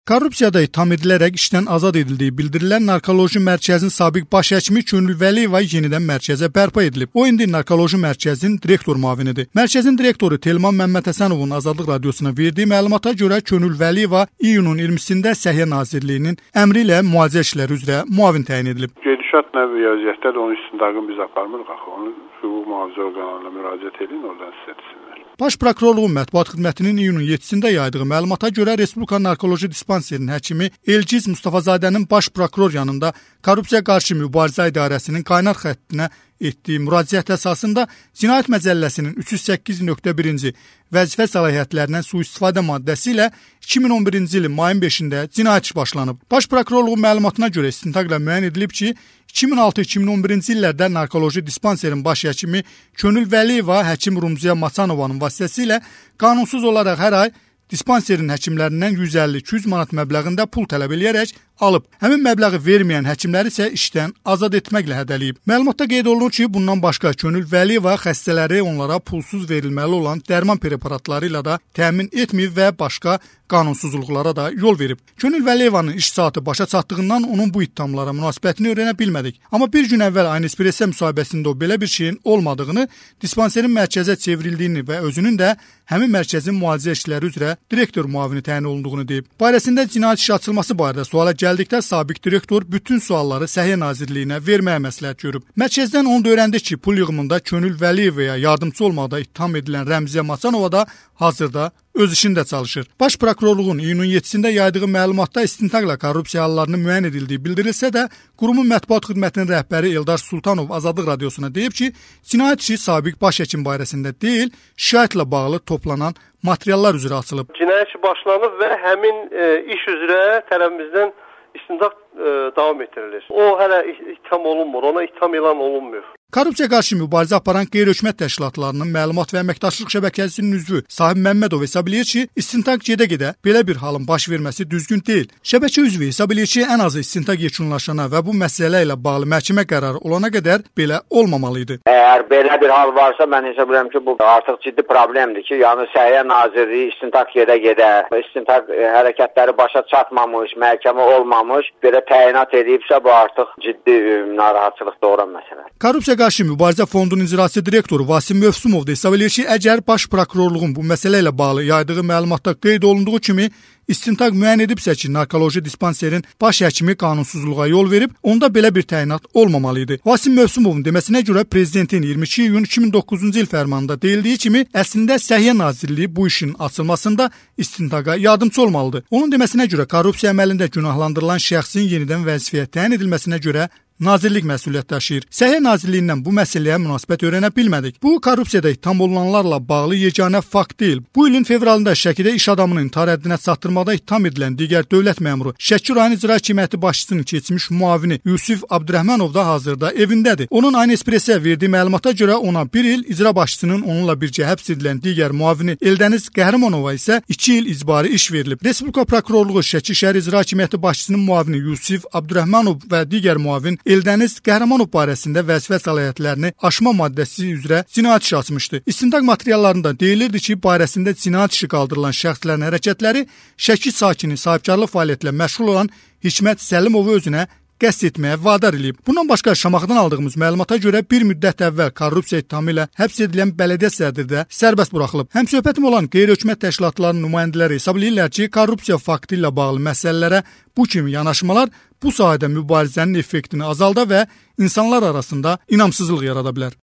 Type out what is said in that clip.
Korrupsiyada itham edilərək işdən azad edildiyi bildirilən Narkoloji Mərkəzinin sabiq baş həkimi Könül Vəliyeva yenidən mərkəzə bərpa edilib. O indi Narkoloji Mərkəzinin direktor müavinidir. Mərkəzin direktoru Telman Məmmədhəsənovun Azadlıq Radiosuna verdiyi məlumata görə Könül Vəliyeva iyunun 20-sində Səhiyyə Nazirliyinin əmri ilə müalicə işləri üzrə müavin təyin edilib. Gedişat nə vəziyyətdə onun istintaqını biz aparmırıq axı. Onu hüquq mühafizə orqanlarına müraciət edin, oradan sizə etsinlər. Baş Prokurorluğun Mətbuat Xidmətinin iyunun 7-sində yaydığı məlumata görə Respublika Narkoloji Dispanserinin həkimi Elgiz Mustafazadənin baş prokuror yanında Korrupsiya Qarşı Mübarizə İdarəsinin qaynar xəttinə etdiyi müraciət əsasında Cinayət Məcəlləsinin 308.1-ci vəzifə səlahiyyətlərindən sui-istifadə maddəsi ilə 2011-ci ilin mayın 5-də cinayət işi başlanıb. Baş Prokurorluğun məlumatına görə istintaqla müəyyən edilib ki, 2006-2011-ci illərdə Narkoloji Dispanserin baş həkimi Könül Vəliyeva həkim Rumziya Maçanovanın vasitəsilə qanunsuz olaraq hər ay dispanserin həkimlərindən 150-200 manat məbləğində pul tələb eləyərək alıb. Həmin məbləği verməyən həkimləri isə işdən azad etməklə hədələyib. Məlumatda qeyd olunur ki, bundan başqa Könül Vəliyeva xəstələri onlara pulsuz verilməli olan dərman preparatları ilə də təmin etməyib və başqa qanunsuzluqlara da yol verib. Könül Vəliyevanın iş saatı başa çatdığından onun bu ittihamlara münasibətini öyrənə bilmədik. Amma bir gün əvvəl Aynı Espresso müsahibəsində o belə bir şeyin olmadığını, dispanserin mərkəzə çevrildiyini və özünün də həmin mərkəzin müalicə işləri üzrə direktor müavini təyin olunduğunu deyib. Barəsində cinayət işi açılması barədə suala gəldikdə sabiq direktor bütün sualları Səhiyyə Nazirliyinə verməyə məsləhət görüb. Mərkəzdən onu da öyrəndik ki, pul yığımında Könül Vəliyevaya yardımçı olmaqda ittiham edilən Rəmziyə Maçanova da hazırda öz işində çalışır. Baş Prokurorluğun iyunun 7-sində yaydığı məlumatda istintaqla korrupsiya hallarının müəyyən edildiyi bildirilsə də, qurumun mətbuat xidmətinin rəhbəri Eldar Sultanov Azadlıq Radiosuna deyib ki, cinayət işi sabiq baş həkim barəsində deyil, şikayətlə bağlı toplanan materiallar üzrə açılıb. Cinayət işi başlanıb və həmin iş üzrə tərəfimizdən istintaq davam etdirilir. O hələ ittiham olunmur, ona ittiham elan olunmuyor. Korrupsiya qarşı mübarizə aparan qeyri-hökumət təşkilatlarının Məlumat və Əməkdaşlıq Şəbəkəsinin üzvü Sahib Məmmədov hesab eləyir ki, istintaq gedə-gedə belə bir halın baş verməsi düzgün deyil. Şəbəkə üzvü hesab eləyir ki, ən azı istintaq yekunlaşana və bu məsələ ilə bağlı məhkəmə qərarı olana qədər belə olmamalı idi. Əgər belə bir hal varsa, mən hesab edirəm ki, bu artıq ciddi problemdir ki, yəni Səhiyyə Nazirliyi istintaq gedə-gedə, istintaq hərəkətləri başa çatmamış, məhkəmə olmamış, belə təyinat edibsə, bu artıq ciddi narahatçılıq doğuran məsələdir. Korrupsiya Qarşı Mübarizə Fondunun icraçı direktoru Vasim Mövsümov da hesab edir ki, əgər Baş Prokurorluğun bu məsələ ilə bağlı yaydığı məlumatda qeyd olunduğu kimi istintaq müəyyən edibsə ki, Narkoloji Dispanserin baş həkimi qanunsuzluğa yol verib, onda belə bir təyinat olmamalı idi. Vasim Mövsümovun deməsinə görə Prezidentin 22 iyun 2009-cu il fərmanında deyildiyi kimi, əslində Səhiyyə Nazirliyi bu işin açılmasında istintaqa yardımçı olmalıdır. Onun deməsinə görə korrupsiya əməlində günahlandırılan şəxsin yenidən vəzifəyə təyin edilməsinə görə Nazirlik məsuliyyət daşıyır. Səhiyyə Nazirliyindən bu məsələyə münasibət öyrənə bilmədik. Bu, korrupsiyada ittiham olunanlarla bağlı yeganə fakt deyil. Bu ilin fevralında Şəkidə iş adamının intihar həddinə çatdırmaqda ittiham edilən digər dövlət məmuru Şəki rayon icra hakimiyyəti başçısının keçmiş müavini Yusif Abdurrahmanov da hazırda evindədir. Onun Aynı Espressoya verdiyi məlumata görə ona 1 il, icra başçısının onunla birgə həbs edilən digər müavini Eldəniz Qəhrəmanova isə 2 il icbari iş verilib. Respublika Prokurorluğu Şəki şəhər icra hakimiyyəti başçısının müavini Yusif Abdurrahmanov və digər müavin Eldəniz Qəhrəmanov barəsində vəzifə səlahiyyətlərini aşma maddəsi üzrə cinayət işi açmışdı. İstintaq materiallarında deyilirdi ki, barəsində cinayət işi qaldırılan şəxslərin hərəkətləri Şəki sakini sahibkarlıq fəaliyyətlə məşğul olan Hikmət Səlimovu özünə qəsd etməyə vadar eləyib. Bundan başqa Şamaxıdan aldığımız məlumata görə bir müddət əvvəl korrupsiya ittihamı ilə həbs edilən bələdiyyə sədri də sərbəst buraxılıb. Həmsöhbətim olan qeyri-hökumət təşkilatlarının nümayəndələri hesab edirlər ki, korrupsiya faktı ilə bağlı məsələlərə bu kimi yanaşmalar bu sahədə mübarizənin effektini azalda və insanlar arasında inamsızlıq yarada bilər.